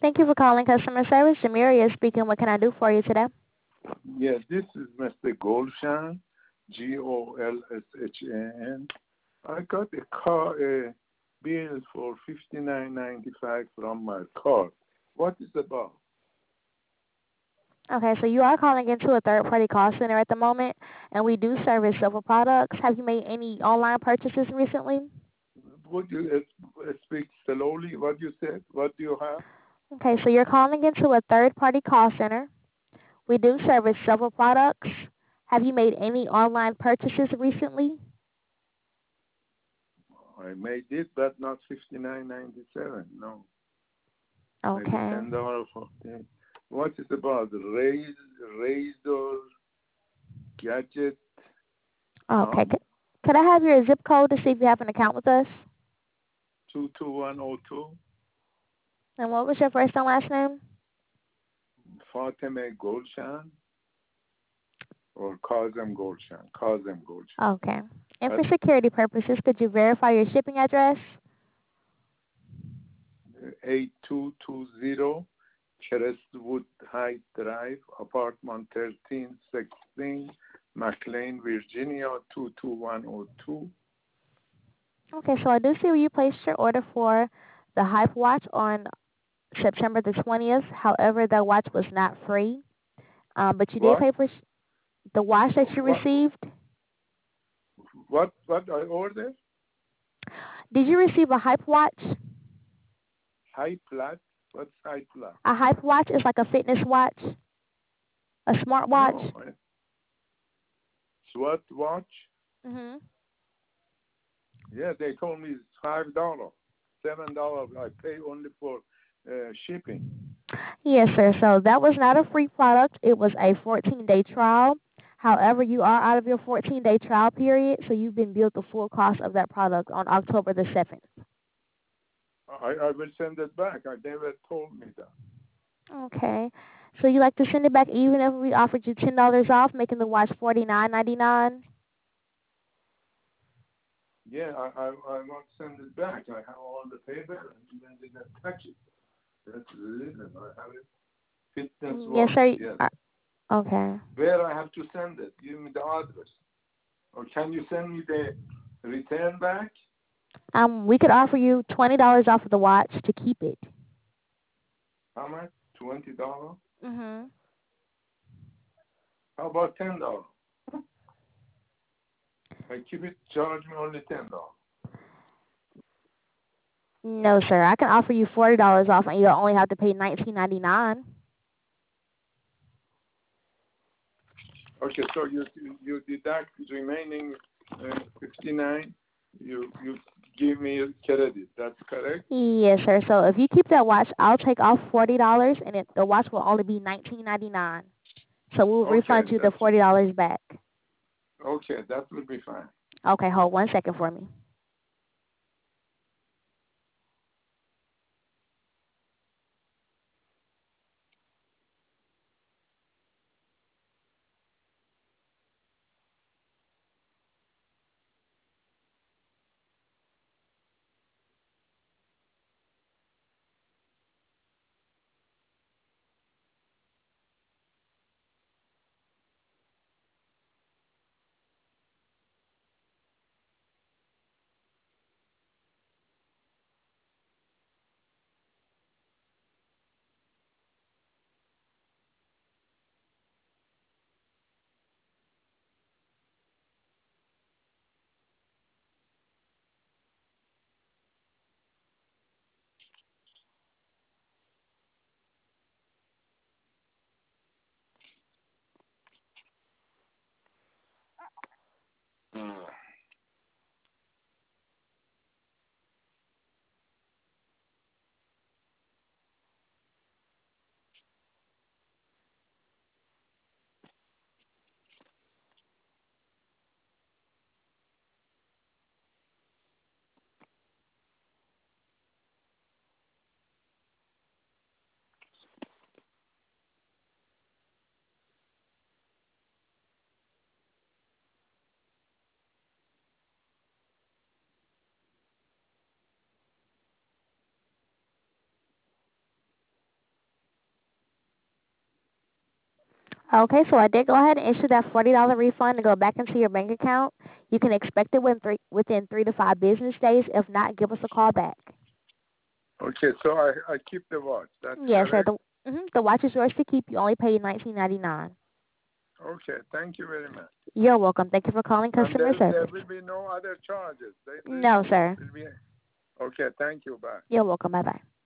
Thank you for calling customer service. Jamiria speaking. What can I do for you today? Yes, this is Mr. Golshan, Golshan. I got a car a bill for $59.95 from my card. What is it about? Okay, so you are calling into a third-party call center at the moment, and we do service several products. Have you made any online purchases recently? Would you speak slowly? What you said? What do you have? Okay, so you're calling into a third-party call center. We do service several products. Have you made any online purchases recently? I made it, but not $59.97. No, maybe Okay. $10 for it. What is about? Razor, gadget, Okay. um, Could I have your zip code to see if you have an account with us? 22102, And what was your first and last name? Fatemeh Golshan, or Kazem Golshan. Kazem Golshan. Okay. And for security purposes, could you verify your shipping address? 8220 Crestwood Heights Drive, apartment 1316, McLean, Virginia 22102. Okay, so I do see where you placed your order for the Hype watch on September the 20th. However, that watch was not free. But you did What? pay for the watch that you What? received. What I ordered? Did you receive a Hype watch? High plat? What's high plat? A Hype watch is like a fitness watch, a smart watch. No. SWAT watch? Mhm. Yeah, they told me it's $5, $7. I pay only for shipping. Yes, sir. So that was not a free product. It was a 14-day trial. However, you are out of your 14-day trial period, so you've been billed the full cost of that product on October the 7th. I will send it back. I never told me that. Okay. So you like to send it back even if we offered you $10 off, making the watch $49.99? Yeah, I want to send it back. I have all the paper and even didn't touch it. That's the reason I have it. Fitness Yes, watch, sir. yes. Okay. Where I have to send it? Give me the address. Or can you send me the return back? We could offer you $20 off of the watch to keep it. How much? $20? Mhm. How about $10? I keep it, charge me only $10. No, sir. I can offer you $40 off, and you'll only have to pay $19.99. Okay, so you deduct the remaining 59. You give me credit. That's correct. Yes, sir. So if you keep that watch, I'll take off $40, and the watch will only be $19.99. So we'll Okay, refund you the $40 back. okay, that will be fine. Okay, hold 1 second for me. Okay, so I did go ahead and issue that $40 refund to go back into your bank account. You can expect it within 3 to 5 business days. If not, give us a call back. Okay, so I keep the watch. That's Yes, sir. correct? The watch is yours to keep. You only paid $19.99. Okay, thank you very much. You're welcome. Thank you for calling And customer there service. will be no other charges. No, sir. Okay, thank you. Bye. You're welcome. Bye-bye.